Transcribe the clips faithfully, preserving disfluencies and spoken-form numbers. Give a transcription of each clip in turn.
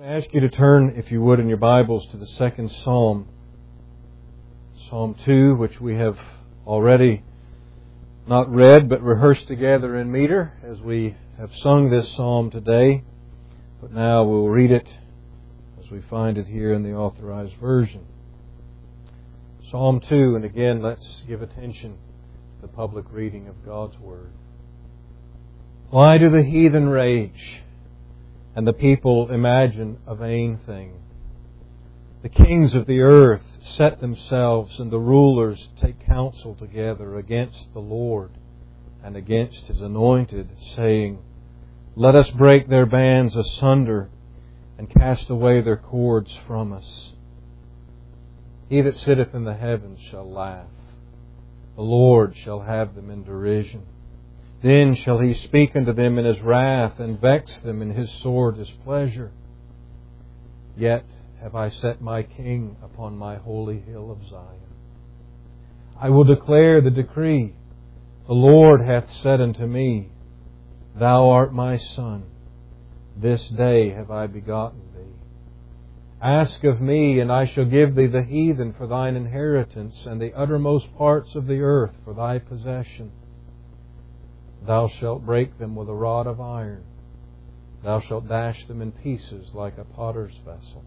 I ask you to turn, if you would, in your Bibles to the second Psalm, Psalm two, which we have already not read but rehearsed together in meter as we have sung this psalm today. But now we'll read it as we find it here in the Authorized Version. Psalm two, and again, let's give attention to the public reading of God's Word. Why do the heathen rage, and the people imagine a vain thing? The kings of the earth set themselves, and the rulers take counsel together against the Lord and against His anointed, saying, Let us break their bands asunder and cast away their cords from us. He that sitteth in the heavens shall laugh. The Lord shall have them in derision. Then shall He speak unto them in His wrath, and vex them in His sword displeasure. Yet have I set my King upon my holy hill of Zion. I will declare the decree. The Lord hath said unto me, Thou art my Son. This day have I begotten thee. Ask of me, and I shall give thee the heathen for thine inheritance, and the uttermost parts of the earth for thy possession. Thou shalt break them with a rod of iron. Thou shalt dash them in pieces like a potter's vessel.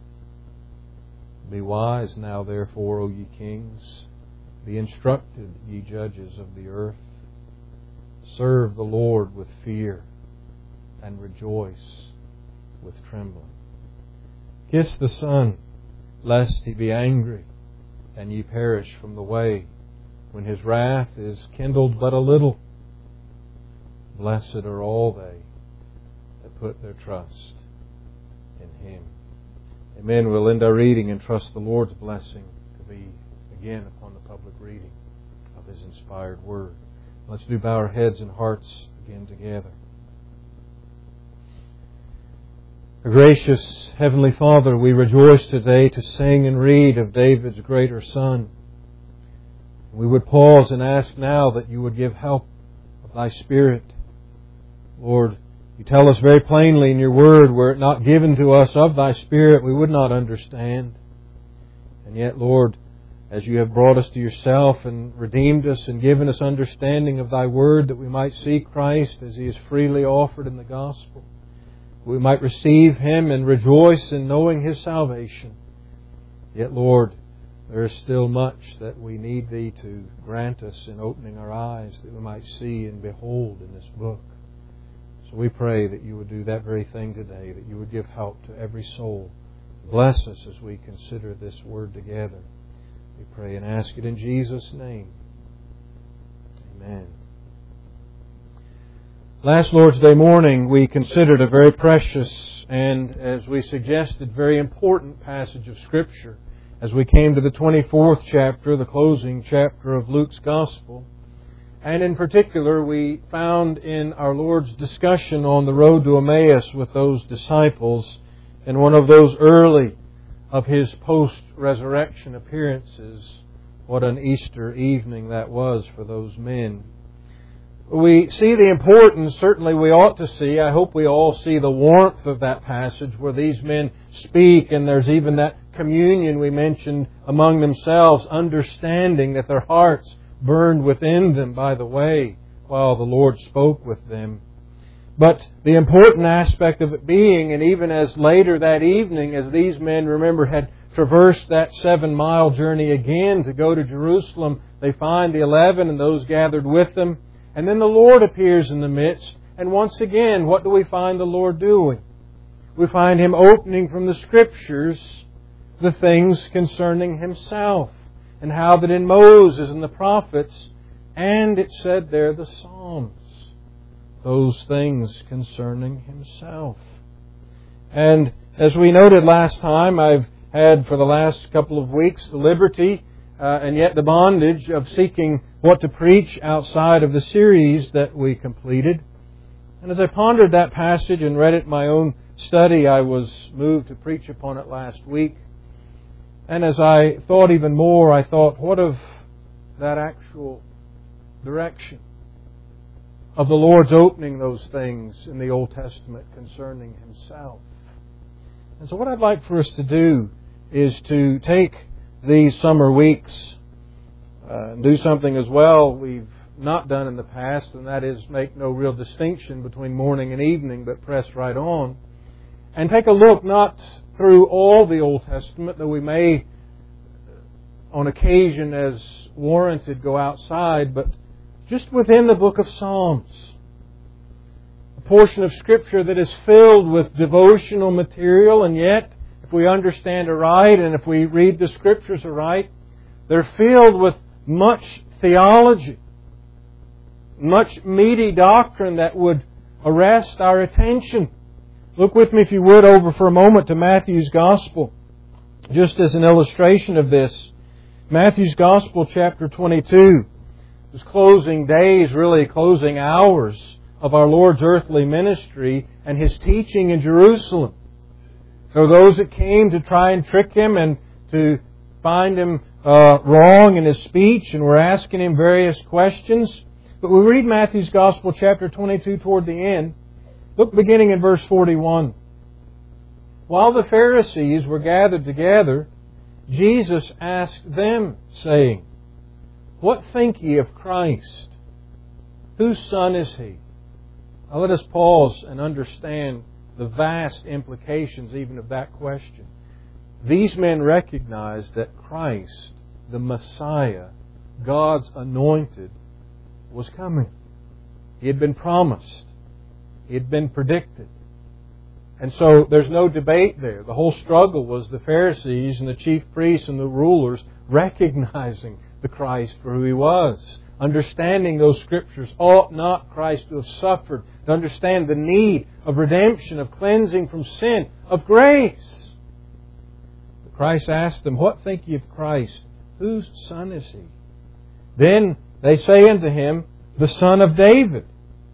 Be wise now, therefore, O ye kings. Be instructed, ye judges of the earth. Serve the Lord with fear, and rejoice with trembling. Kiss the Son, lest He be angry, and ye perish from the way, when His wrath is kindled but a little. Blessed are all they that put their trust in Him. Amen. We'll end our reading and trust the Lord's blessing to be again upon the public reading of His inspired Word. Let's do bow our heads and hearts again together. Our gracious Heavenly Father, we rejoice today to sing and read of David's greater Son. We would pause and ask now that You would give help of Thy Spirit. Lord, You tell us very plainly in Your Word, were it not given to us of Thy Spirit, we would not understand. And yet, Lord, as You have brought us to Yourself and redeemed us and given us understanding of Thy Word, that we might see Christ as He is freely offered in the Gospel, we might receive Him and rejoice in knowing His salvation. Yet, Lord, there is still much that we need Thee to grant us in opening our eyes, that we might see and behold in this book. So we pray that You would do that very thing today, that You would give help to every soul. Bless us as we consider this Word together. We pray and ask it in Jesus' name. Amen. Last Lord's Day morning, we considered a very precious and, as we suggested, very important passage of Scripture as we came to the twenty-fourth chapter, the closing chapter of Luke's Gospel. And in particular, we found in our Lord's discussion on the road to Emmaus with those disciples, in one of those early of His post-resurrection appearances, what an Easter evening that was for those men. We see the importance, certainly we ought to see, I hope we all see the warmth of that passage where these men speak, and there's even that communion we mentioned among themselves, understanding that their hearts burned within them by the way while the Lord spoke with them. But the important aspect of it being, and even as later that evening, as these men, remember, had traversed that seven-mile journey again to go to Jerusalem, they find the eleven and those gathered with them. And then the Lord appears in the midst. And once again, what do we find the Lord doing? We find Him opening from the Scriptures the things concerning Himself, and how that in Moses and the prophets, and it said there the Psalms, those things concerning Himself. And as we noted last time, I've had for the last couple of weeks the liberty uh, and yet the bondage of seeking what to preach outside of the series that we completed. And as I pondered that passage and read it in my own study, I was moved to preach upon it last week. And as I thought even more, I thought, what of that actual direction of the Lord's opening those things in the Old Testament concerning Himself? And so what I'd like for us to do is to take these summer weeks uh, and do something as well we've not done in the past, and that is make no real distinction between morning and evening, but press right on. And take a look not through all the Old Testament, though we may, on occasion as warranted, go outside, but just within the book of Psalms. A portion of Scripture that is filled with devotional material, and yet, if we understand aright and if we read the Scriptures aright, they're filled with much theology, much meaty doctrine that would arrest our attention. Look with me, if you would, over for a moment to Matthew's Gospel, just as an illustration of this. Matthew's Gospel, chapter twenty-two, is closing days, really closing hours of our Lord's earthly ministry and His teaching in Jerusalem. There were those that came to try and trick Him and to find Him uh, wrong in His speech, and were asking Him various questions. But we read Matthew's Gospel, chapter twenty-two, toward the end. Look beginning in verse forty-one. While the Pharisees were gathered together, Jesus asked them, saying, What think ye of Christ? Whose son is He? Now let us pause and understand the vast implications even of that question. These men recognized that Christ, the Messiah, God's anointed, was coming. He had been promised. He had been predicted. And so there's no debate there. The whole struggle was the Pharisees and the chief priests and the rulers recognizing the Christ for who He was. Understanding those Scriptures. Ought not Christ to have suffered? To understand the need of redemption, of cleansing from sin, of grace. But Christ asked them, What think ye of Christ? Whose son is He? Then they say unto Him, The Son of David.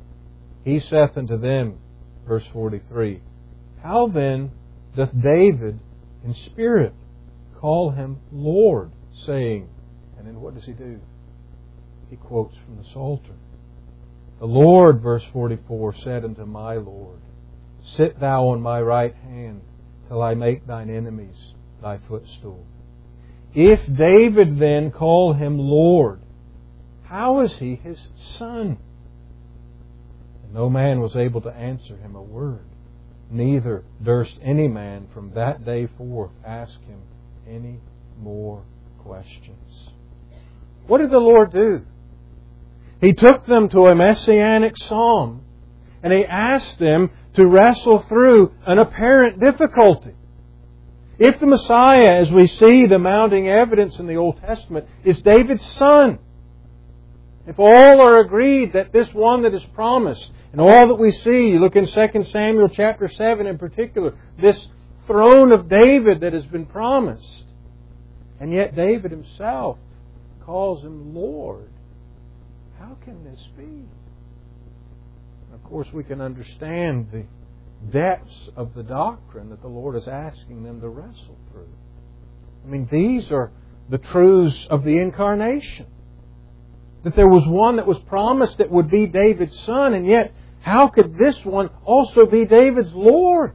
He saith unto them, verse forty-three, How then doth David in spirit call Him Lord, saying, and then what does he do? He quotes from the Psalter. The Lord, verse forty-four, said unto my Lord, Sit thou on my right hand, till I make thine enemies thy footstool. If David then call Him Lord, how is He His son? And no man was able to answer Him a word. Neither durst any man from that day forth ask Him any more questions. What did the Lord do? He took them to a messianic psalm, and He asked them to wrestle through an apparent difficulty. If the Messiah, as we see the mounting evidence in the Old Testament, is David's son, if all are agreed that this one that is promised, and all that we see, you look in Second Samuel chapter seven in particular, this throne of David that has been promised, and yet David himself calls Him Lord, how can this be? And of course, we can understand the depths of the doctrine that the Lord is asking them to wrestle through. I mean, these are the truths of the Incarnation. That there was one that was promised that would be David's son, and yet how could this one also be David's Lord?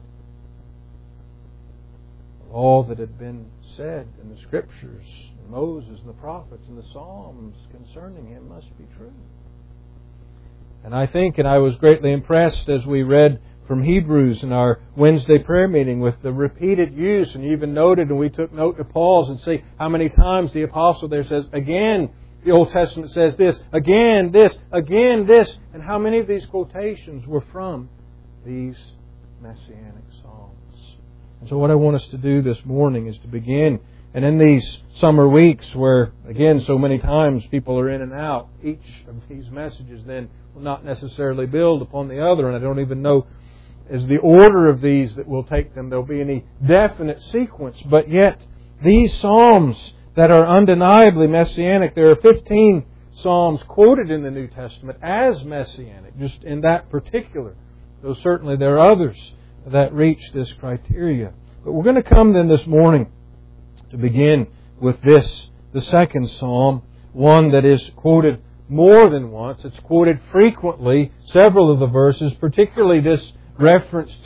All that had been said in the Scriptures, Moses and the prophets and the Psalms concerning Him must be true. And I think, and I was greatly impressed as we read from Hebrews in our Wednesday prayer meeting with the repeated use, and you even noted, and we took note to pause and see how many times the apostle there says, again, the Old Testament says this, again this, again this, and how many of these quotations were from these Messianic Psalms. And so what I want us to do this morning is to begin, and in these summer weeks where, again, so many times people are in and out, each of these messages then will not necessarily build upon the other, and I don't even know as the order of these that will take them, there'll be any definite sequence, but yet these Psalms that are undeniably Messianic, there are fifteen Psalms quoted in the New Testament as Messianic, just in that particular. Though certainly there are others that reach this criteria. But we're going to come then this morning to begin with this, the second Psalm, one that is quoted more than once. It's quoted frequently, several of the verses, particularly this reference to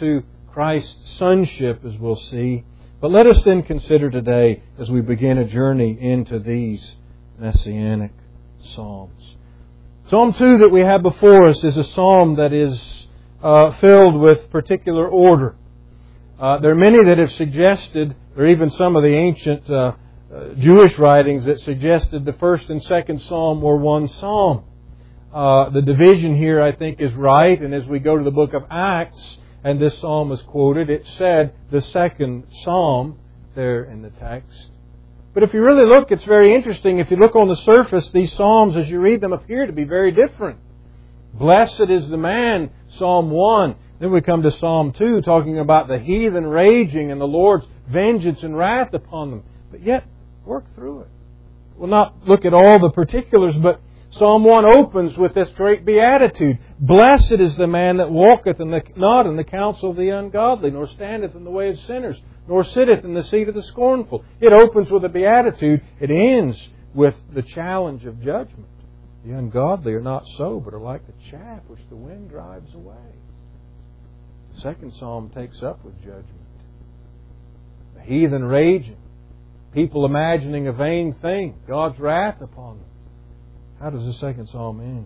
Christ's sonship, as we'll see. But let us then consider today, as we begin a journey into these Messianic Psalms. Psalm two that we have before us is a psalm that is uh, filled with particular order. Uh, there are many that have suggested, or even some of the ancient uh, uh, Jewish writings that suggested the first and second psalm were one psalm. Uh, the division here, I think, is right. And as we go to the book of Acts, and this psalm is quoted, it said the second psalm there in the text. But if you really look, it's very interesting. If you look on the surface, these psalms, as you read them, appear to be very different. Blessed is the man, Psalm one. Then we come to Psalm two, talking about the heathen raging and the Lord's vengeance and wrath upon them. But yet, work through it. We'll not look at all the particulars, but Psalm one opens with this great beatitude. Blessed is the man that walketh in the, not in the counsel of the ungodly, nor standeth in the way of sinners, nor sitteth in the seat of the scornful. It opens with a beatitude. It ends with the challenge of judgment. The ungodly are not so, but are like the chaff which the wind drives away. The second psalm takes up with judgment. The heathen raging, people imagining a vain thing, God's wrath upon them. How does the second psalm end?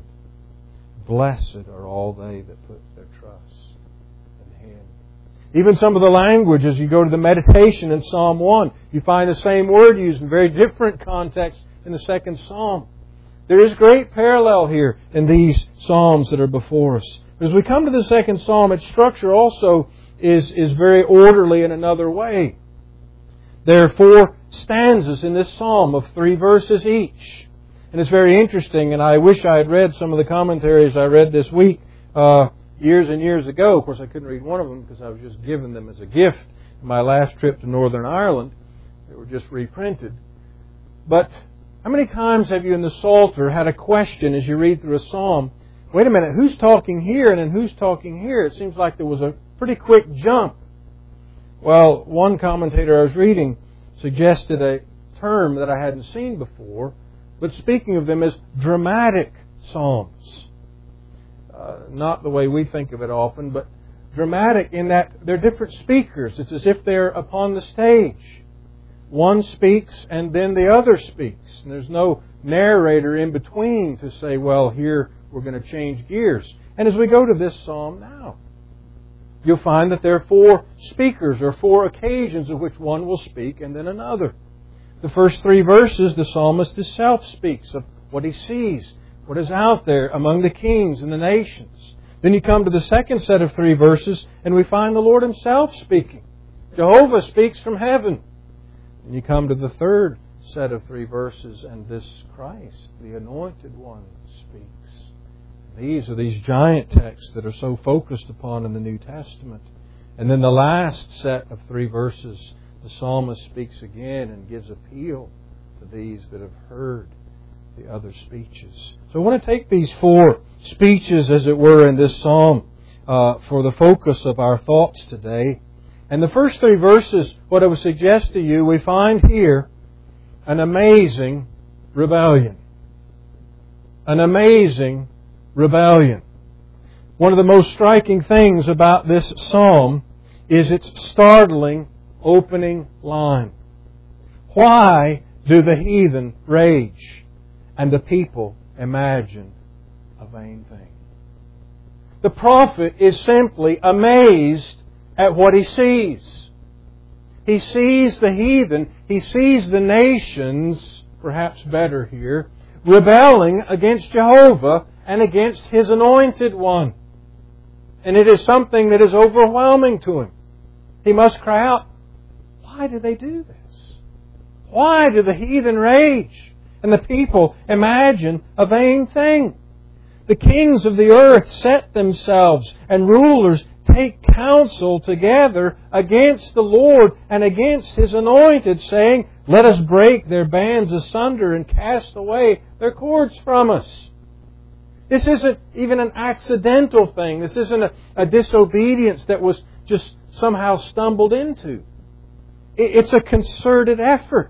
Blessed are all they that put their trust in Him. Even some of the language, as you go to the meditation in Psalm one, you find the same word used in very different contexts in the second psalm. There is great parallel here in these psalms that are before us. But as we come to the second psalm, its structure also is, is very orderly in another way. There are four stanzas in this psalm of three verses each. And it's very interesting, and I wish I had read some of the commentaries I read this week uh, years and years ago. Of course, I couldn't read one of them because I was just given them as a gift in my last trip to Northern Ireland. They were just reprinted. But how many times have you in the Psalter had a question as you read through a psalm? Wait a minute, who's talking here and then who's talking here? It seems like there was a pretty quick jump. Well, one commentator I was reading suggested a term that I hadn't seen before, but speaking of them as dramatic psalms. Uh, not the way we think of it often, but dramatic in that they're different speakers. It's as if they're upon the stage. One speaks and then the other speaks. And there's no narrator in between to say, well, here we're going to change gears. And as we go to this psalm now, you'll find that there are four speakers or four occasions of which one will speak and then another. The first three verses, the psalmist himself speaks of what he sees, what is out there among the kings and the nations. Then you come to the second set of three verses, and we find the Lord Himself speaking. Jehovah speaks from heaven. And you come to the third set of three verses, and this Christ, the Anointed One, speaks. These are these giant texts that are so focused upon in the New Testament. And then the last set of three verses, the psalmist speaks again and gives appeal to these that have heard the other speeches. So I want to take these four speeches, as it were, in this psalm uh, for the focus of our thoughts today. And the first three verses, what I would suggest to you, we find here an amazing rebellion. An amazing rebellion. One of the most striking things about this psalm is its startling opening line. Why do the heathen rage and the people imagine a vain thing? The prophet is simply amazed at what he sees. He sees the heathen, he sees the nations, perhaps better here, rebelling against Jehovah and against His Anointed One. And it is something that is overwhelming to him. He must cry out, why do they do this? Why do the heathen rage and the people imagine a vain thing? The kings of the earth set themselves, and rulers take counsel together against the Lord and against His anointed, saying, let us break their bands asunder and cast away their cords from us. This isn't even an accidental thing. This isn't a, a disobedience that was just somehow stumbled into. It's a concerted effort.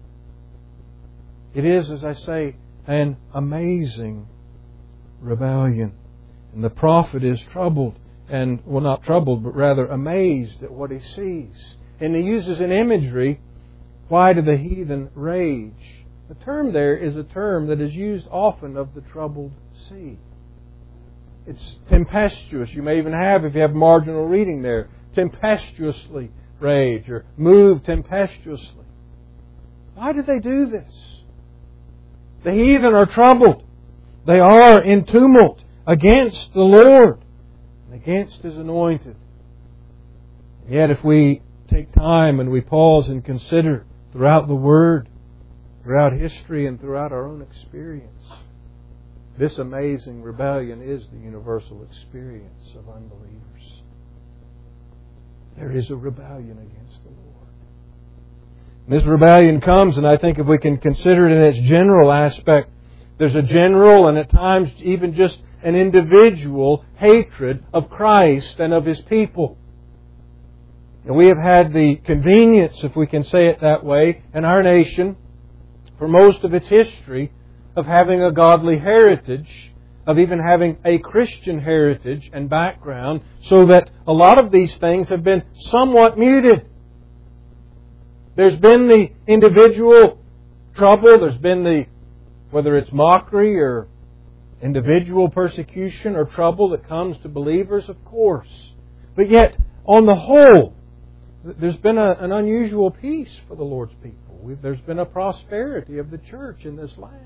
It is, as I say, an amazing rebellion. And the prophet is troubled and, well, not troubled, but rather amazed at what he sees. And he uses an imagery, why do the heathen rage? The term there is a term that is used often of the troubled sea. It's tempestuous. You may even have, if you have marginal reading there, tempestuously rage or move tempestuously. Why do they do this? The heathen are troubled. They are in tumult against the Lord and against His anointed. Yet if we take time and we pause and consider throughout the Word, throughout history and throughout our own experience, this amazing rebellion is the universal experience of unbelievers. There is a rebellion against the Lord. And this rebellion comes, and I think if we can consider it in its general aspect, there's a general and at times even just an individual hatred of Christ and of His people. And we have had the convenience, if we can say it that way, in our nation, for most of its history, of having a godly heritage, of even having a Christian heritage and background, so that a lot of these things have been somewhat muted. There's been the individual trouble, there's been the, whether it's mockery or individual persecution or trouble that comes to believers, of course. But yet, on the whole, there's been a, an unusual peace for the Lord's people. We've, there's been a prosperity of the church in this land.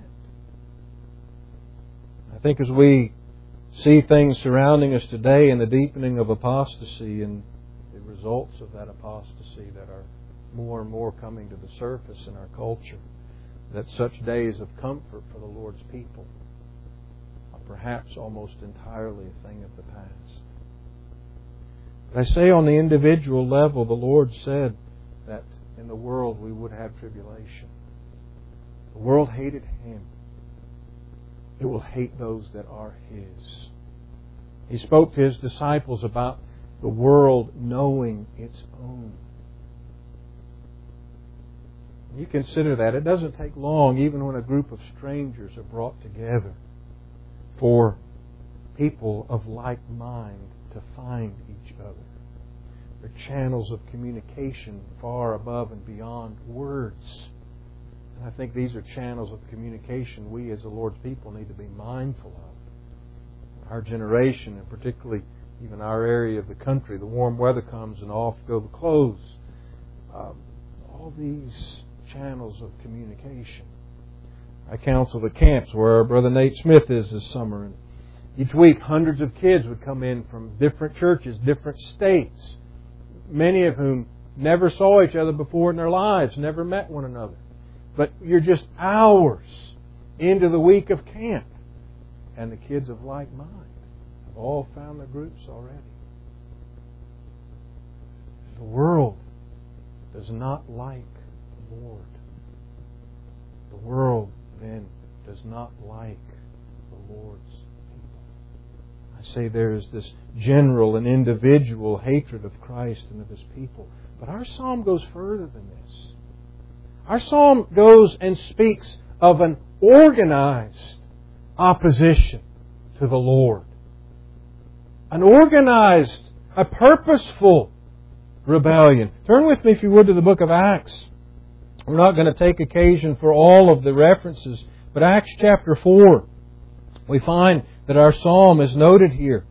I think as we see things surrounding us today and the deepening of apostasy and the results of that apostasy that are more and more coming to the surface in our culture, that such days of comfort for the Lord's people are perhaps almost entirely a thing of the past. But I say on the individual level, the Lord said that in the world we would have tribulation. The world hated Him. It will hate those that are His. He spoke to His disciples about the world knowing its own. You consider that. It doesn't take long, even when a group of strangers are brought together, for people of like mind to find each other. There are channels of communication far above and beyond words. And I think these are channels of communication we as the Lord's people need to be mindful of. Our generation, and particularly even our area of the country, the warm weather comes and off go the clothes. Um, all these channels of communication. I counsel the camps where our brother Nate Smith is this summer. And each week hundreds of kids would come in from different churches, different states, many of whom never saw each other before in their lives, never met one another. But you're just hours into the week of camp, and the kids of like mind have all found their groups already. The world does not like the Lord. The world, then, does not like the Lord's people. I say there is this general and individual hatred of Christ and of His people. But our psalm goes further than this. Our psalm goes and speaks of an organized opposition to the Lord. An organized, a purposeful rebellion. Turn with me, if you would, to the book of Acts. We're not going to take occasion for all of the references, but Acts chapter four, we find that our psalm is noted here.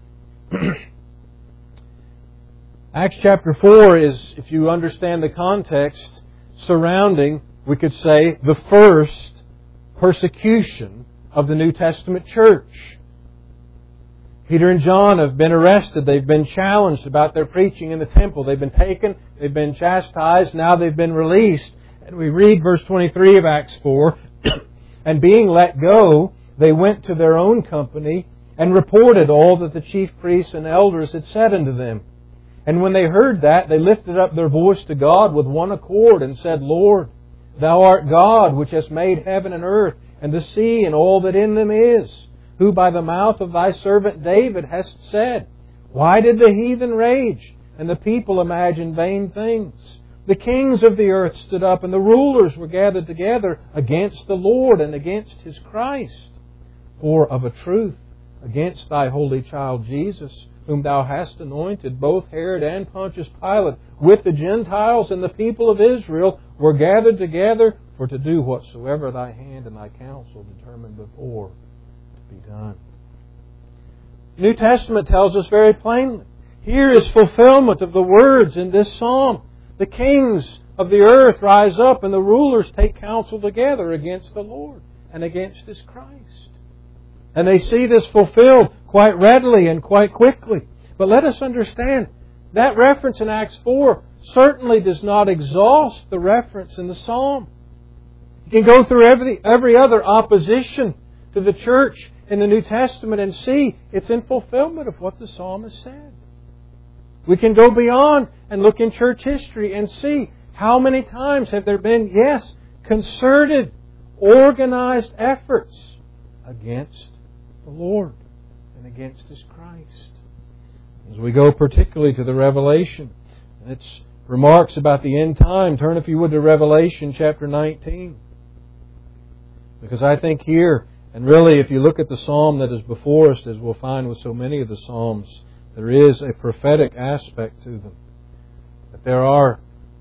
Acts chapter four is, if you understand the context, surrounding, we could say, the first persecution of the New Testament church. Peter and John have been arrested. They've been challenged about their preaching in the temple. They've been taken. They've been chastised. Now they've been released. And we read verse twenty-three of Acts four. And being let go, they went to their own company and reported all that the chief priests and elders had said unto them. And when they heard that, they lifted up their voice to God with one accord and said, Lord, Thou art God, which hast made heaven and earth, and the sea, and all that in them is, who by the mouth of Thy servant David hast said, Why did the heathen rage, and the people imagine vain things? The kings of the earth stood up, and the rulers were gathered together against the Lord and against His Christ. For of a truth, against Thy holy child Jesus, whom Thou hast anointed, both Herod and Pontius Pilate, with the Gentiles and the people of Israel, were gathered together for to do whatsoever Thy hand and Thy counsel determined before to be done. The New Testament tells us very plainly, here is fulfillment of the words in this psalm. The kings of the earth rise up and the rulers take counsel together against the Lord and against His Christ. And they see this fulfilled quite readily and quite quickly. But let us understand, that reference in Acts four certainly does not exhaust the reference in the psalm. You can go through every, every other opposition to the church in the New Testament and see it's in fulfillment of what the psalmist said. We can go beyond and look in church history and see how many times have there been, yes, concerted, organized efforts against the Lord and against His Christ. As we go particularly to the Revelation, and its remarks about the end time, turn if you would to Revelation chapter nineteen. Because I think here, and really if you look at the psalm that is before us, as we'll find with so many of the psalms, there is a prophetic aspect to them. That there are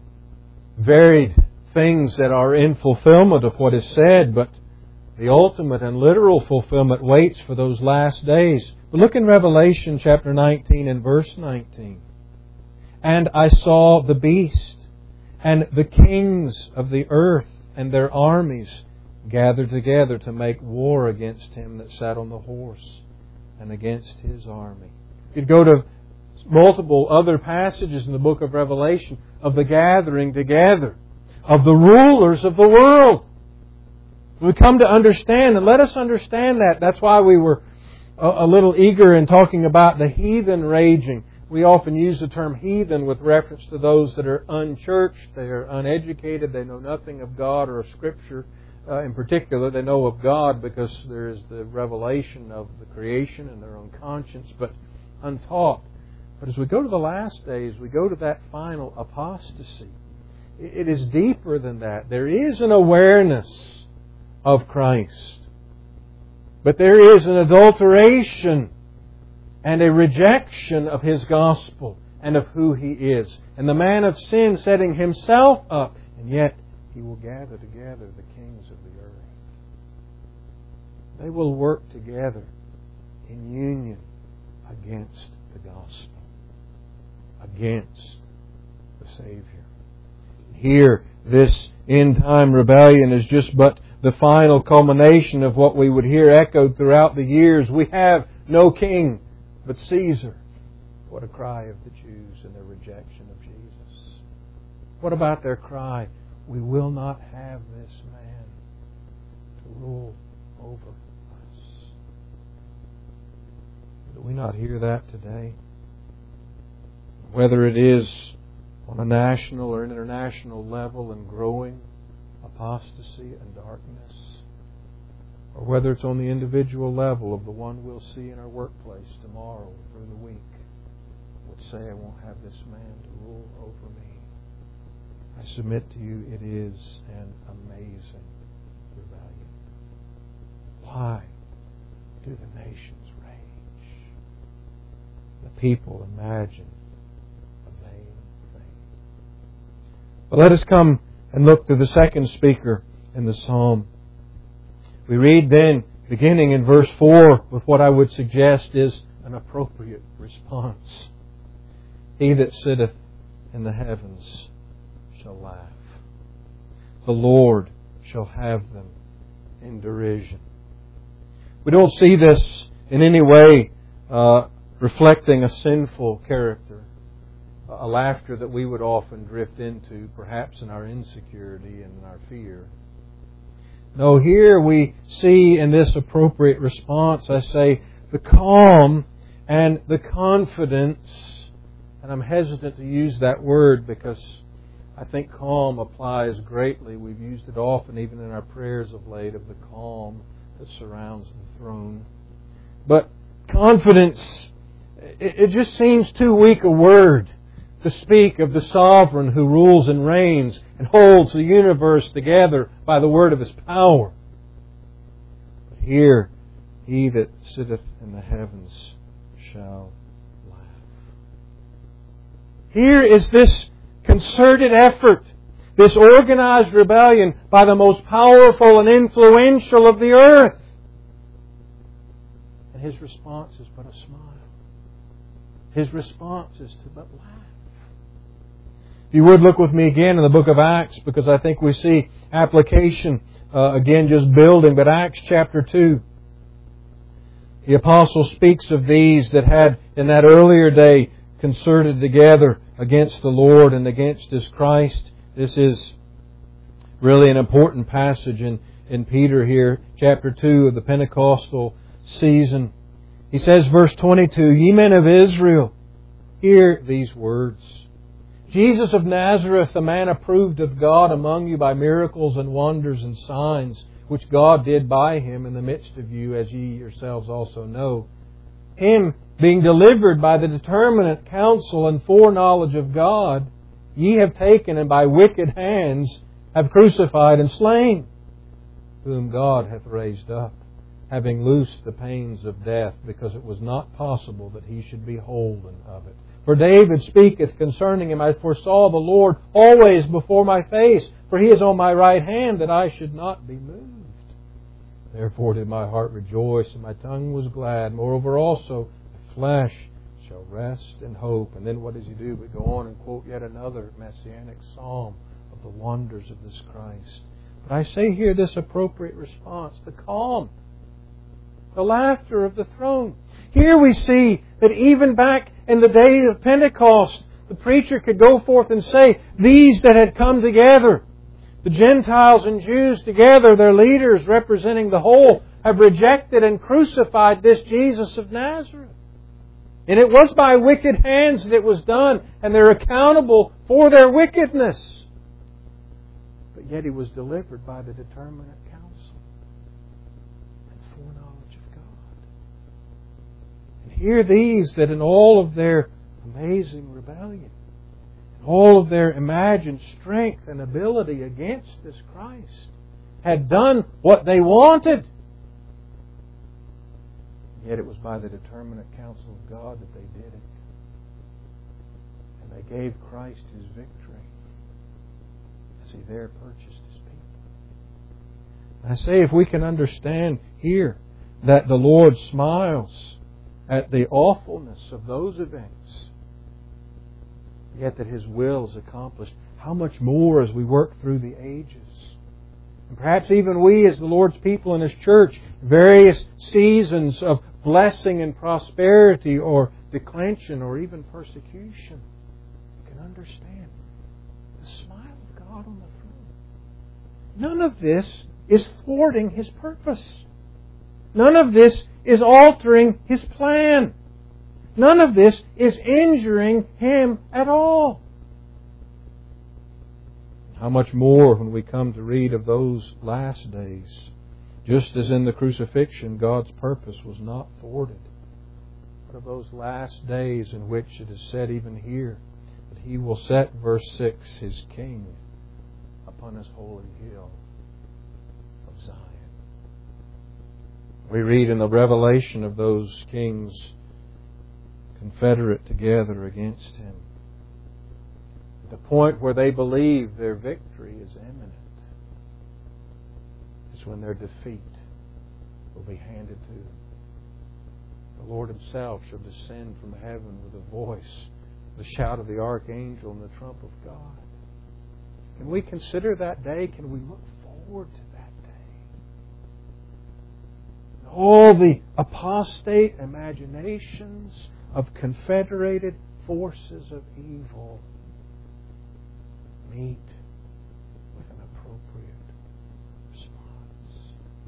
varied things that are in fulfillment of what is said, but the ultimate and literal fulfillment waits for those last days. But look in Revelation chapter nineteen and verse nineteen. And I saw the beast and the kings of the earth and their armies gathered together to make war against him that sat on the horse and against his army. You could go to multiple other passages in the book of Revelation of the gathering together of the rulers of the world. We come to understand, and let us understand that. That's why we were a little eager in talking about the heathen raging. We often use the term heathen with reference to those that are unchurched, they are uneducated, they know nothing of God or of Scripture. Uh, in particular, they know of God because there is the revelation of the creation in their own conscience, but untaught. But as we go to the last days, we go to that final apostasy. It is deeper than that. There is an awareness of Christ, but there is an adulteration and a rejection of His gospel and of who He is. And the man of sin setting himself up, and yet He will gather together the kings of the earth. They will work together in union against the gospel, against the Savior. Here, this end-time rebellion is just but the final culmination of what we would hear echoed throughout the years. We have no king but Caesar. What a cry of the Jews in their rejection of Jesus. What about their cry? We will not have this man to rule over us. Do we not hear that today? Whether it is on a national or international level and growing apostasy and darkness, or whether it's on the individual level of the one we'll see in our workplace tomorrow or through the week, would say, I won't have this man to rule over me. I submit to you, it is an amazing rebellion. Why do the nations rage? The people imagine a vain thing. But let us come and look to the second speaker in the psalm. We read then, beginning in verse four, with what I would suggest is an appropriate response. He that sitteth in the heavens shall laugh. The Lord shall have them in derision. We don't see this in any way uh, reflecting a sinful character, a laughter that we would often drift into, perhaps in our insecurity and in our fear. No, here we see in this appropriate response, I say, the calm and the confidence, and I'm hesitant to use that word because I think calm applies greatly. We've used it often, even in our prayers of late, of the calm that surrounds the throne. But confidence, it just seems too weak a word to speak of the sovereign who rules and reigns and holds the universe together by the word of His power. But here, he that sitteth in the heavens shall laugh. Here is this concerted effort, this organized rebellion by the most powerful and influential of the earth. And His response is but a smile. His response is to but laugh. If you would look with me again in the book of Acts, because I think we see application uh, again just building. But Acts chapter two, the apostle speaks of these that had in that earlier day concerted together against the Lord and against His Christ. This is really an important passage in, in Peter here, chapter two of the Pentecostal season. He says, verse twenty-two, "Ye men of Israel, hear these words. Jesus of Nazareth, a man approved of God among you by miracles and wonders and signs, which God did by Him in the midst of you, as ye yourselves also know. Him being delivered by the determinate counsel and foreknowledge of God, ye have taken and by wicked hands have crucified and slain, whom God hath raised up, having loosed the pains of death, because it was not possible that He should be holden of it. For David speaketh concerning Him, I foresaw the Lord always before my face, for He is on my right hand, that I should not be moved. Therefore did my heart rejoice, and my tongue was glad. Moreover also, the flesh shall rest in hope." And then what does he do but go on and quote yet another messianic psalm of the wonders of this Christ. But I say here this appropriate response, the calm, the laughter of the throne. Here we see that even back in the day of Pentecost, the preacher could go forth and say, these that had come together, the Gentiles and Jews together, their leaders representing the whole, have rejected and crucified this Jesus of Nazareth. And it was by wicked hands that it was done, and they're accountable for their wickedness. But yet He was delivered by the determinate counsel and foreknowledge of God. And here these that in all of their amazing rebellion, all of their imagined strength and ability against this Christ, had done what they wanted. Yet it was by the determinate counsel of God that they did it. And they gave Christ His victory as He there purchased His people. I say, if we can understand here that the Lord smiles at the awfulness of those events, yet that His will is accomplished, how much more as we work through the ages. And perhaps even we as the Lord's people in His church, various seasons of blessing and prosperity or declension or even persecution, can understand the smile of God on the throne. None of this is thwarting His purpose. None of this is altering His plan. None of this is injuring Him at all. How much more when we come to read of those last days. Just as in the crucifixion, God's purpose was not thwarted. But of those last days in which it is said even here that He will set, verse six, His King upon His holy hill of Zion. We read in the revelation of those kings confederate together against Him. The point where they believe their victory is imminent is when their defeat will be handed to them. The Lord Himself shall descend from heaven with a voice, the shout of the archangel and the trump of God. Can we consider that day? Can we look forward to that day? All the apostate imaginations of confederated forces of evil meet with an appropriate response.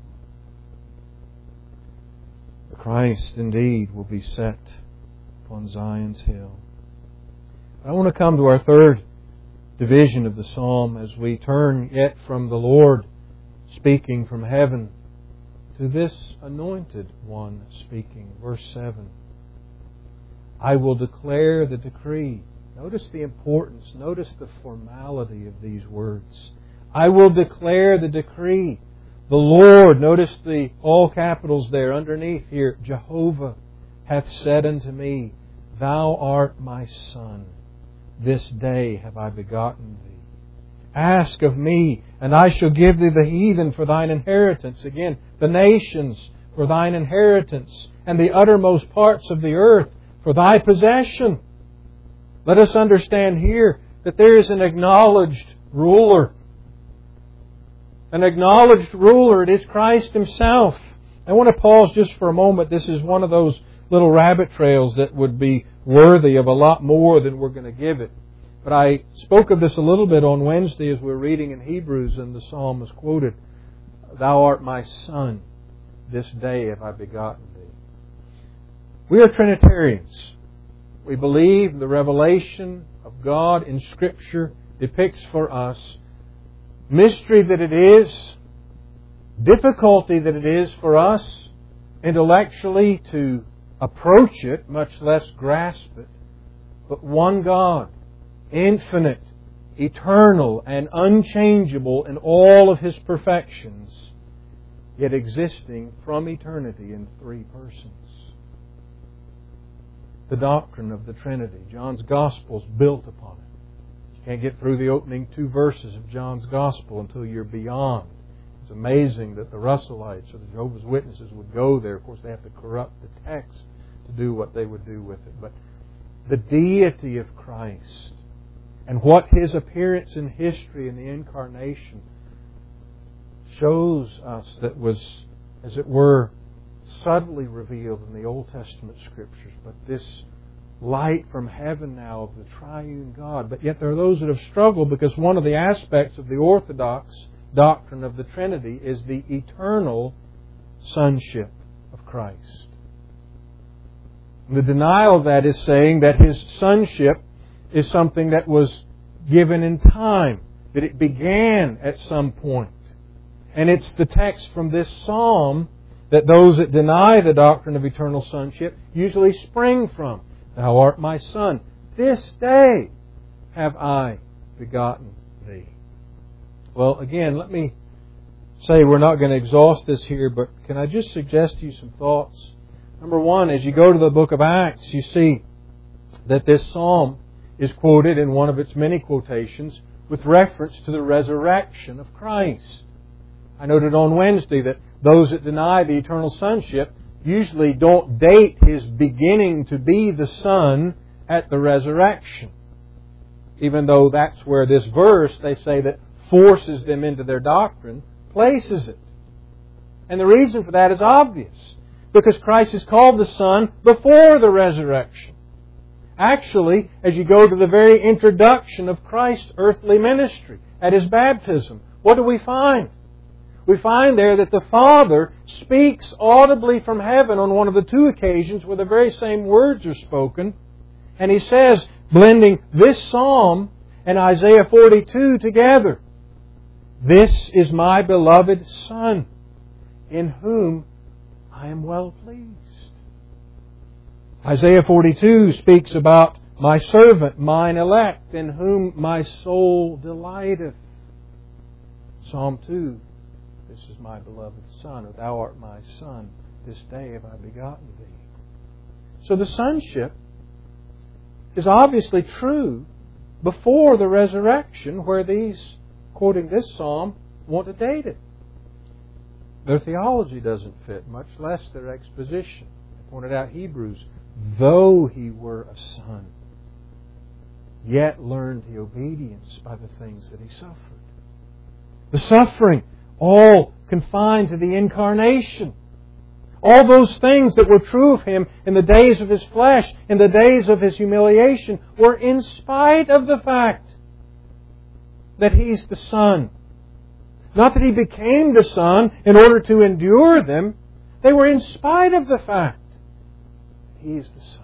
The Christ indeed will be set upon Zion's hill. I want to come to our third division of the psalm as we turn yet from the Lord speaking from heaven to this anointed one speaking. Verse seven. I will declare the decree. Notice the importance. Notice the formality of these words. I will declare the decree. The Lord, notice the all capitals there underneath here, Jehovah hath said unto me, Thou art my Son. this day have I begotten thee. Ask of me, and I shall give thee the heathen for thine inheritance. Again, the nations for thine inheritance, and the uttermost parts of the earth for thy possession. Let us understand here that there is an acknowledged ruler. An acknowledged ruler. It is Christ Himself. I want to pause just for a moment. This is one of those little rabbit trails that would be worthy of a lot more than we're going to give it. But I spoke of this a little bit on Wednesday as we were reading in Hebrews, and the psalm was quoted, Thou art my Son, this day have I begotten thee. We are Trinitarians. We believe the revelation of God in Scripture depicts for us mystery that it is, difficulty that it is for us intellectually to approach it, much less grasp it, but one God, infinite, eternal, and unchangeable in all of His perfections, yet existing from eternity in three persons. The doctrine of the Trinity. John's Gospel is built upon it. You can't get through the opening two verses of John's Gospel until you're beyond. It's amazing that the Russellites or the Jehovah's Witnesses would go there. Of course, they have to corrupt the text to do what they would do with it. But the deity of Christ and what His appearance in history in the Incarnation shows us that was, as it were, subtly revealed in the Old Testament Scriptures. But this light from heaven now of the triune God. But yet there are those that have struggled because one of the aspects of the Orthodox doctrine of the Trinity is the eternal sonship of Christ. And the denial of that is saying that His sonship is something that was given in time, that it began at some point. And it's the text from this psalm that those that deny the doctrine of eternal sonship usually spring from. Thou art my Son. This day have I begotten thee. Well, again, let me say we're not going to exhaust this here, but can I just suggest to you some thoughts? Number one, as you go to the book of Acts, you see that this psalm is quoted in one of its many quotations with reference to the resurrection of Christ. I noted on Wednesday that those that deny the eternal sonship usually don't date His beginning to be the Son at the resurrection. Even though that's where this verse, they say, that forces them into their doctrine, places it. And the reason for that is obvious. Because Christ is called the Son before the resurrection. Actually, as you go to the very introduction of Christ's earthly ministry, at His baptism, what do we find? We find there that the Father speaks audibly from heaven on one of the two occasions where the very same words are spoken. And He says, blending this psalm and Isaiah forty-two together, This is my beloved Son, in whom I am well pleased. Isaiah forty-two speaks about my servant, mine elect, in whom my soul delighteth. Psalm two, This is my beloved Son, or Thou art my Son, this day have I begotten thee. So the sonship is obviously true before the resurrection, where these, quoting this psalm, want to date it. Their theology doesn't fit, much less their exposition. I pointed out Hebrews, though He were a Son, yet learned He obedience by the things that He suffered. The suffering, all confined to the incarnation. All those things that were true of Him in the days of His flesh, in the days of His humiliation, were in spite of the fact that He's the Son. Not that He became the Son in order to endure them. They were in spite of the fact that He is the Son.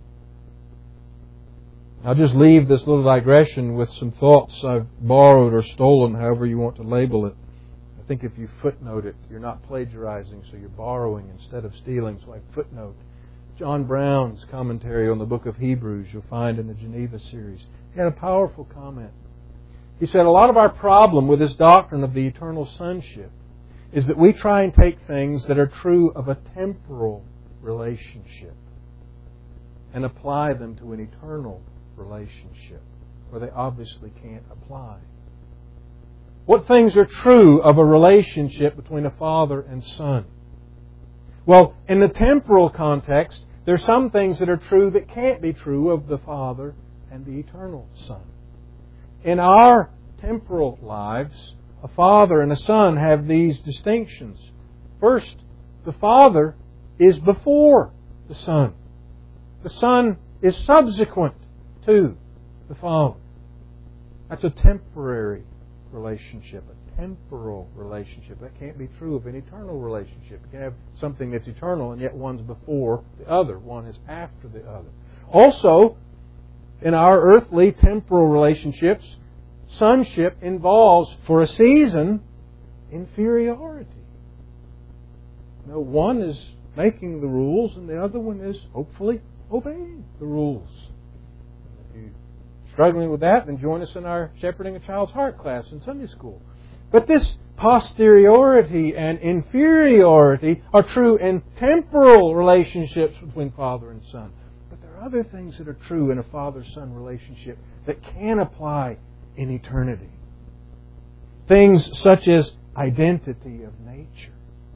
I'll just leave this little digression with some thoughts I've borrowed or stolen, however you want to label it. I think if you footnote it, you're not plagiarizing, so you're borrowing instead of stealing. So I footnote John Brown's commentary on the book of Hebrews, you'll find in the Geneva series. He had a powerful comment. He said, a lot of our problem with this doctrine of the eternal sonship is that we try and take things that are true of a temporal relationship and apply them to an eternal relationship. where they obviously can't apply. What things are true of a relationship between a father and son? Well, in the temporal context, there are some things that are true that can't be true of the Father and the eternal Son. In our temporal lives, a father and a son have these distinctions. First, the Father is before the Son. The Son is subsequent to the Father. That's a temporary relationship, a temporal relationship. That can't be true of an eternal relationship. You can have something that's eternal and yet one's before the other. One is after the other. Also, in our earthly temporal relationships, sonship involves, for a season, inferiority. You know, one is making the rules and the other one is hopefully obeying the rules. If you're struggling with that, then join us in our Shepherding a Child's Heart class in Sunday school. But this posteriority and inferiority are true in temporal relationships between father and son. But there are other things that are true in a father-son relationship that can apply in eternity. Things such as identity of nature.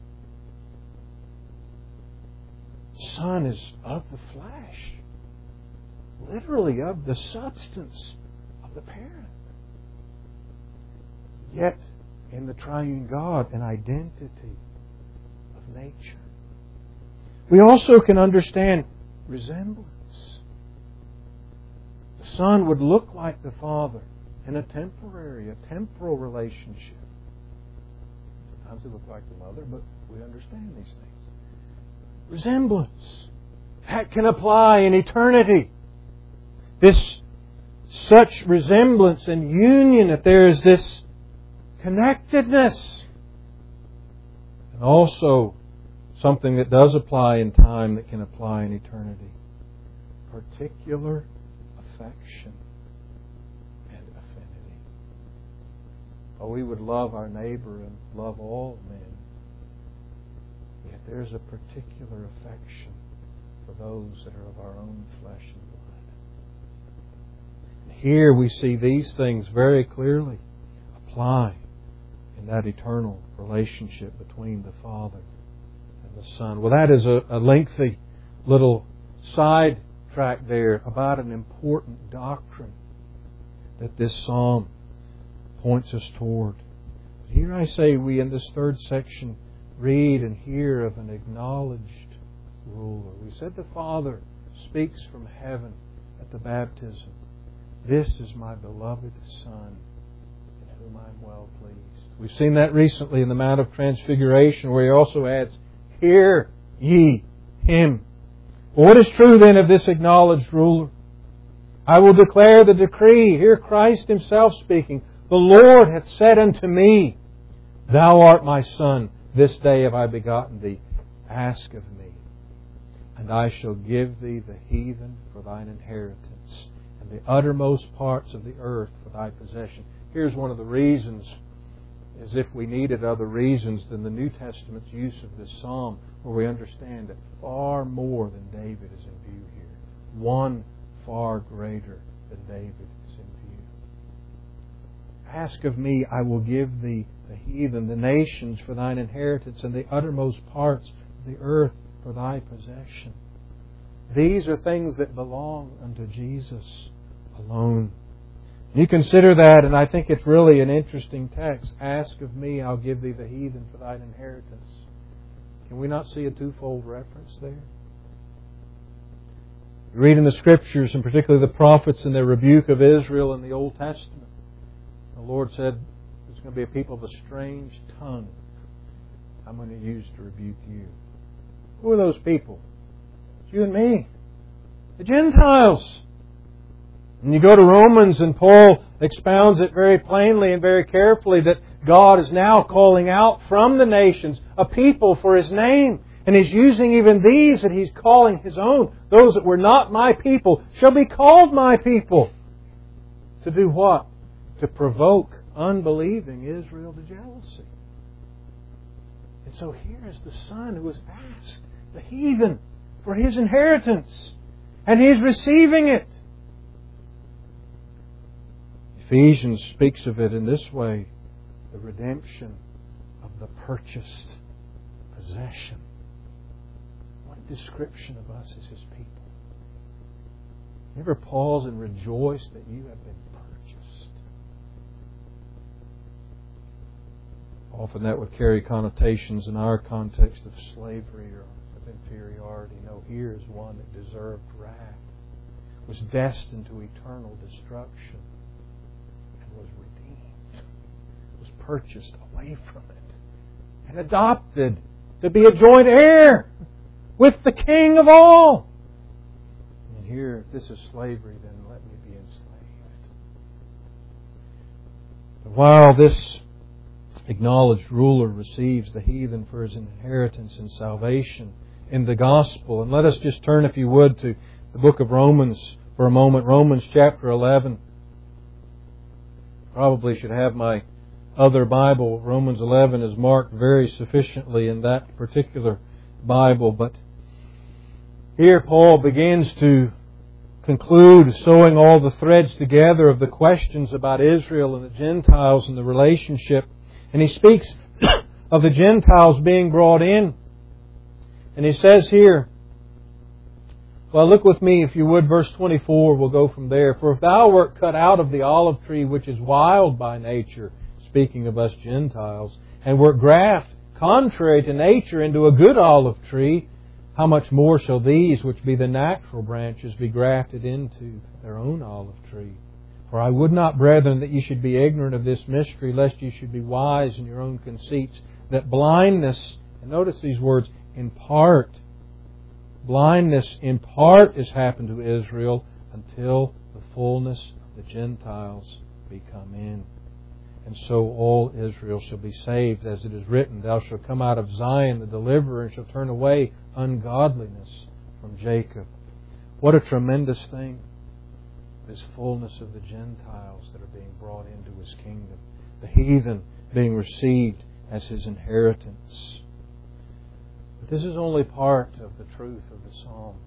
Son is of the flesh, literally of the substance of the parent. Yet, in the triune God, an identity of nature. We also can understand resemblance. The Son would look like the Father in a temporary, a temporal relationship. Sometimes they look like the mother, but we understand these things. Resemblance. That can apply in eternity. This such resemblance and union that there is this connectedness. And also something that does apply in time that can apply in eternity. Particular affection and affinity. Oh, we would love our neighbor and love all men. Yet there's a particular affection for those that are of our own flesh and blood. And here we see these things very clearly apply in that eternal relationship between the Father and the Son. Well, that is a, a lengthy little side track there about an important doctrine that this psalm points us toward. But here I say we in this third section read and hear of an acknowledged ruler. We said the Father speaks from heaven at the baptism. This is my beloved Son, in whom I am well pleased. We've seen that recently in the Mount of Transfiguration, where He also adds, hear ye Him. Well, what is true then of this acknowledged ruler? I will declare the decree. Hear Christ Himself speaking. The Lord hath said unto me, Thou art my Son. This day have I begotten thee. Ask of me, and I shall give thee the heathen for thine inheritance, and the uttermost parts of the earth for thy possession. Here's one of the reasons, as if we needed other reasons than the New Testament's use of this psalm, where we understand that far more than David is in view here. One far greater than David is in view. Ask of me, I will give thee the heathen, the nations for thine inheritance, and the uttermost parts of the earth for thy possession. These are things that belong unto Jesus alone. You consider that, and I think it's really an interesting text. Ask of me, I'll give thee the heathen for thine inheritance. Can we not see a twofold reference there? You read in the Scriptures, and particularly the prophets in their rebuke of Israel in the Old Testament. The Lord said, there's going to be a people of a strange tongue I'm going to use to rebuke you. Who are those people? It's you and me. The Gentiles. And you go to Romans and Paul expounds it very plainly and very carefully that God is now calling out from the nations a people for His name. And He's using even these that He's calling His own. Those that were not my people shall be called my people. To do what? To provoke unbelieving Israel to jealousy. And so here is the Son who has asked the heathen for His inheritance. And He's receiving it. Ephesians speaks of it in this way: the redemption of the purchased possession. What a description of us as His people. You ever pause and rejoice that you have been purchased? Often that would carry connotations in our context of slavery or of inferiority. No, here is one that deserved wrath, was destined to eternal destruction, and was redeemed, was purchased away from it, and adopted to be a joint heir with the King of all. And here, if this is slavery, then let me be enslaved. But while this acknowledged ruler receives the heathen for his inheritance and salvation in the gospel, and let us just turn, if you would, to the book of Romans for a moment. Romans chapter eleven. Probably should have my other Bible. Romans eleven is marked very sufficiently in that particular Bible. But here Paul begins to conclude, sewing all the threads together of the questions about Israel and the Gentiles and the relationship. And he speaks of the Gentiles being brought in. And he says here, well, look with me, if you would, verse twenty-four, we'll go from there. For if thou wert cut out of the olive tree, which is wild by nature, speaking of us Gentiles, and wert grafted contrary to nature into a good olive tree, how much more shall these, which be the natural branches, be grafted into their own olive tree? For I would not, brethren, that ye should be ignorant of this mystery, lest ye should be wise in your own conceits, that blindness, and notice these words, in part, blindness in part is happened to Israel until the fullness of the Gentiles be come in. And so all Israel shall be saved, as it is written, Thou shalt come out of Zion, the deliverer, and shall turn away ungodliness from Jacob. What a tremendous thing, this fullness of the Gentiles that are being brought into His kingdom. The heathen being received as His inheritance. But this is only part of the truth of the Psalm.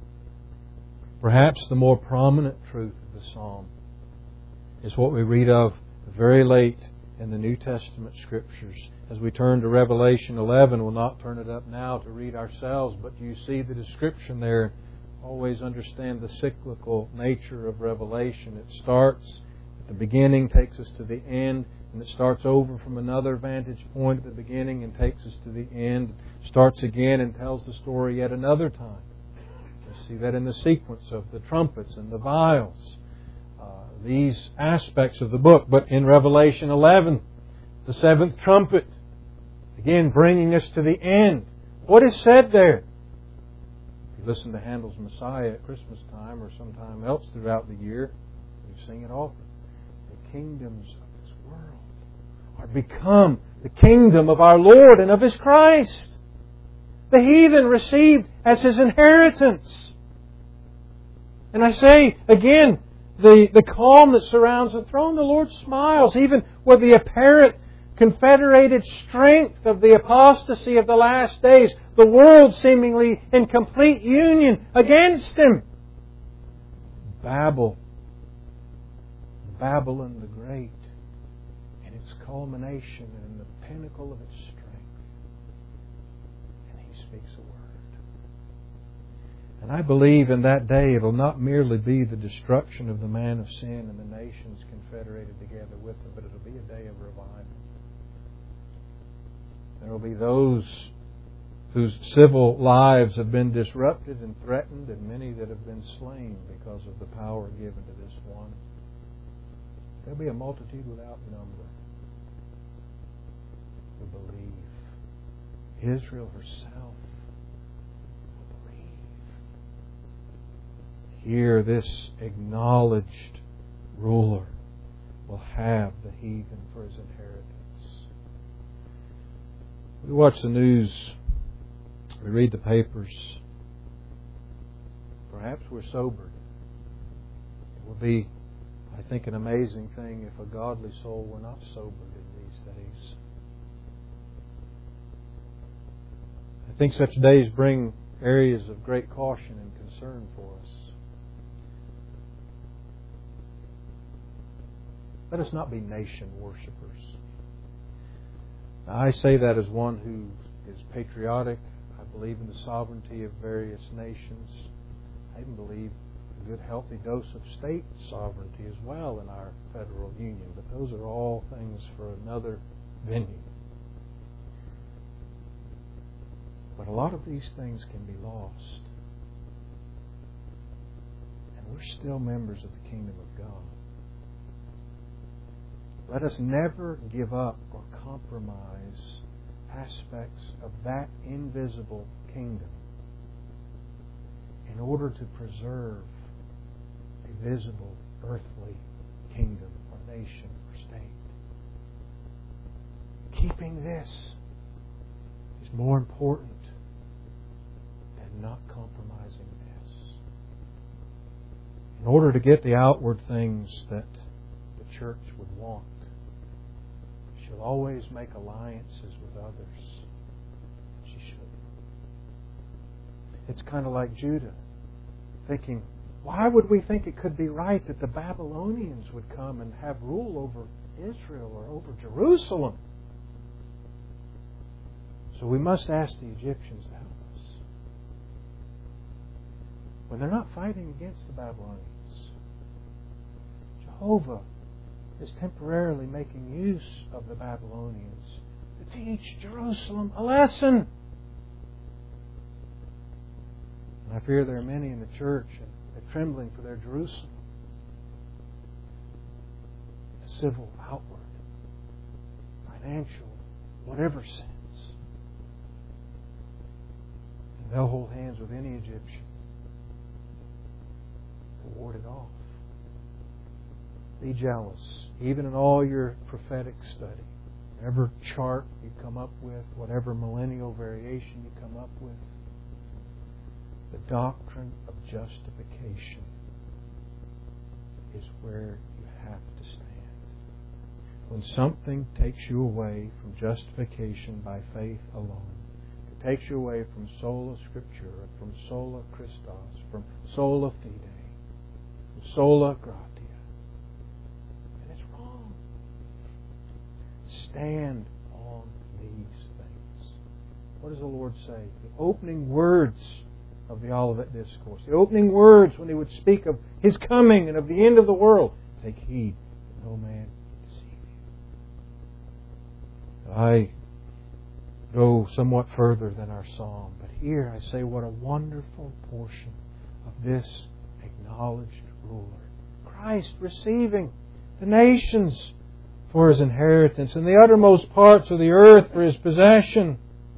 Perhaps the more prominent truth of the Psalm is what we read of very late in the New Testament Scriptures. As we turn to Revelation eleven, we'll not turn it up now to read ourselves, but you see the description there. Always understand the cyclical nature of Revelation. It starts at the beginning, takes us to the end, and it starts over from another vantage point at the beginning and takes us to the end, starts again and tells the story yet another time. You see that in the sequence of the trumpets and the vials. Uh, these aspects of the book. But in Revelation eleven, the seventh trumpet, again bringing us to the end. What is said there? If you listen to Handel's Messiah at Christmas time or sometime else throughout the year, we sing it often. The kingdoms of this world are become the kingdom of our Lord and of His Christ. The heathen received as His inheritance. And I say again, the, the calm that surrounds the throne, the Lord smiles, even with the apparent confederated strength of the apostasy of the last days, the world seemingly in complete union against Him. Babel, Babylon the Great, in its culmination and in the pinnacle of its strength. And He speaks a word. And I believe in that day it will not merely be the destruction of the man of sin and the nations confederated together with him, but it will be a day of revival. There will be those whose civil lives have been disrupted and threatened, and many that have been slain because of the power given to this one. There will be a multitude without number who believe. Israel herself will believe. Here, this acknowledged ruler will have the heathen for his inheritance. We watch the news, we read the papers. Perhaps we're sobered. It will be, I think, an amazing thing if a godly soul were not sobered in these days. I think such days bring areas of great caution and concern for us. Let us not be nation worshipers. Now, I say that as one who is patriotic. I believe in the sovereignty of various nations. I even believe a good, healthy dose of state sovereignty as well in our federal union. But those are all things for another venue. But a lot of these things can be lost. And we're still members of the kingdom of God. Let us never give up or compromise aspects of that invisible kingdom in order to preserve a visible earthly kingdom or nation or state. Keeping this is more important than not compromising this. In order to get the outward things that the church would want, she'll always make alliances with others. She should. It's kind of like Judah, thinking, why would we think it could be right that the Babylonians would come and have rule over Israel or over Jerusalem? So we must ask the Egyptians to help us. When they're not fighting against the Babylonians, Jehovah is temporarily making use of the Babylonians to teach Jerusalem a lesson. And I fear there are many in the church and they're trembling for their Jerusalem. In a civil, outward, financial, whatever sense. And they'll hold hands with any Egyptian to ward it off. Be jealous, even in all your prophetic study. Whatever chart you come up with, whatever millennial variation you come up with, the doctrine of justification is where you have to stand. When something takes you away from justification by faith alone, it takes you away from sola scriptura, from sola Christos, from sola fide, from sola gratia, stand on these things. What does the Lord say? The opening words of the Olivet Discourse. The opening words when He would speak of His coming and of the end of the world. Take heed that no man deceive you. I go somewhat further than our psalm, but here I say what a wonderful portion of this acknowledged ruler. Christ receiving the nations for His inheritance, and the uttermost parts of the earth for His possession.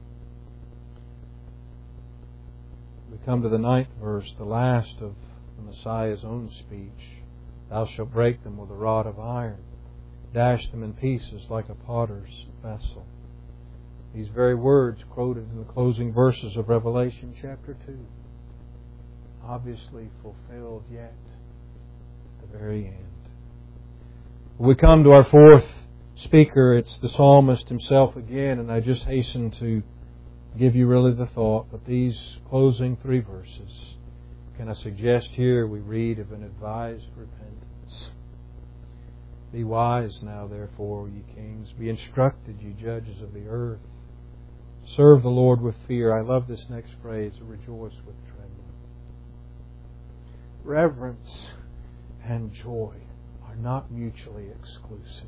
We come to the ninth verse, the last of the Messiah's own speech. Thou shalt break them with a rod of iron, dash them in pieces like a potter's vessel. These very words quoted in the closing verses of Revelation chapter two, obviously fulfilled yet at the very end. We come to our fourth speaker. It's the psalmist himself again, and I just hasten to give you really the thought that these closing three verses, can I suggest here we read of an advised repentance. Be wise now, therefore, ye kings. Be instructed, ye judges of the earth. Serve the Lord with fear. I love this next phrase, rejoice with trembling. Reverence and joy are not mutually exclusive.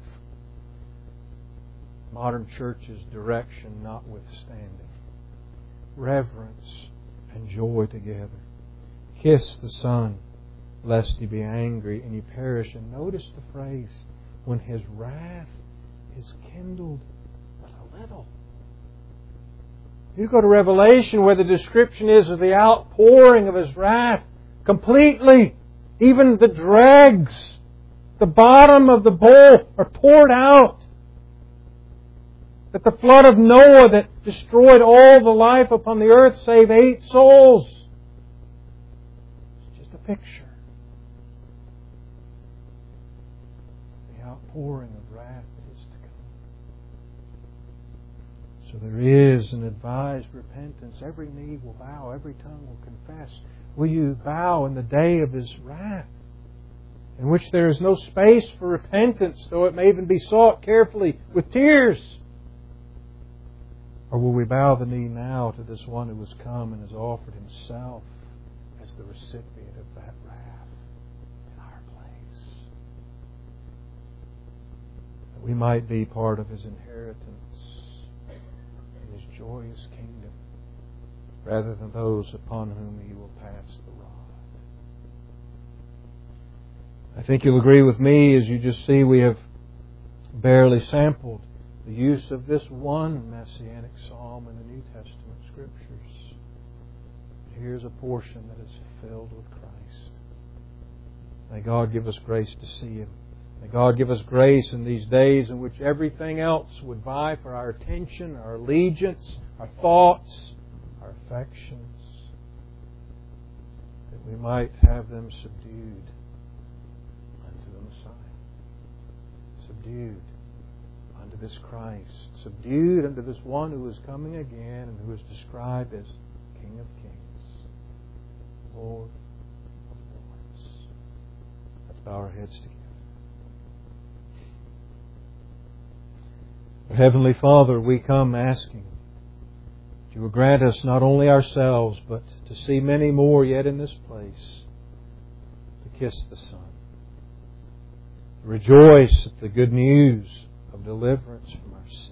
Modern church's direction notwithstanding. Reverence and joy together. Kiss the Son, lest He be angry and ye perish. And notice the phrase, when His wrath is kindled but a little. You go to Revelation where the description is of the outpouring of His wrath completely. Even the dregs, the bottom of the bowl are poured out. That the flood of Noah that destroyed all the life upon the earth save eight souls. It's just a picture. The outpouring of wrath that is to come. So there is an advised repentance. Every knee will bow, every tongue will confess. Will you bow in the day of His wrath? in which there is no space for repentance, though it may even be sought carefully with tears? Or will we bow the knee now to this one who has come and has offered Himself as the recipient of that wrath in our place, that we might be part of His inheritance in His joyous kingdom, rather than those upon whom He will pass the rod? I think you'll agree with me, as you just see, we have barely sampled the use of this one Messianic psalm in the New Testament Scriptures. But here's a portion that is filled with Christ. May God give us grace to see Him. May God give us grace in these days in which everything else would vie for our attention, our allegiance, our thoughts, our affections, that we might have them subdued unto the Messiah. Subdued unto this Christ. Subdued unto this one who is coming again and who is described as King of Kings, Lord of Lords. Let's bow our heads together. Our Heavenly Father, we come asking that You will grant us not only ourselves, but to see many more yet in this place, to kiss the Son, to rejoice at the good news of deliverance from our sin.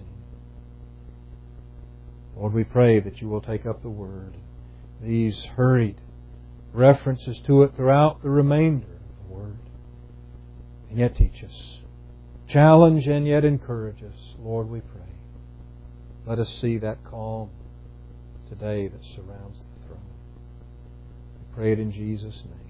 Lord, we pray that You will take up the Word, these hurried references to it throughout the remainder of the Word, and yet teach us. Challenge and yet encourage us. Lord, we pray. Let us see that calm today that surrounds the throne. We pray it in Jesus' name.